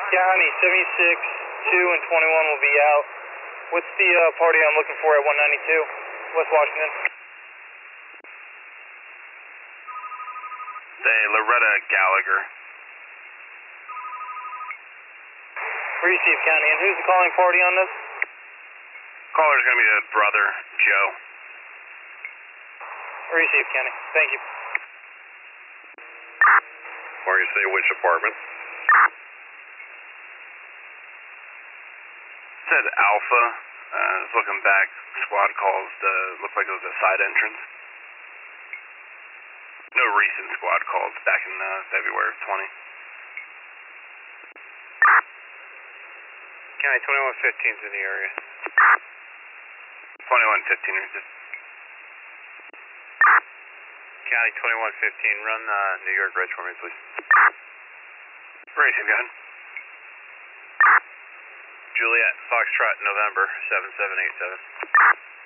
County 76, 2 and 21 will be out. What's the party I'm looking for at 192, West Washington? Say Loretta Gallagher. Receive, County. And who's the calling party on this? Caller's gonna be the brother, Joe. Receive, County. Thank you. Or you say which apartment? Said Alpha. Just looking back, squad calls looked like it was a side entrance. No recent squad calls back in February of 20. County 2115's in the area. 2115 or just. County 2115, run New York Ridge for me, please. Racing, go ahead. Juliet, Foxtrot, November 7787.